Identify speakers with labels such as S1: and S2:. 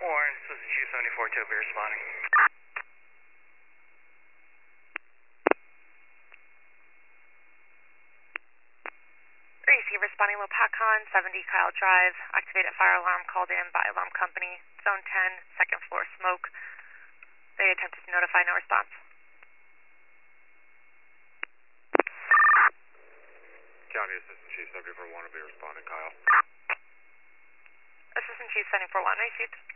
S1: Warren, Assistant Chief 74 to be responding.
S2: Receive responding Lopakon, 70 Kyle Drive. Activated fire alarm called in by alarm company. Zone 10, second floor smoke. They attempted to notify, no response.
S3: County Assistant Chief 74-1 will be responding, Kyle.
S2: Assistant Chief 74-1, received.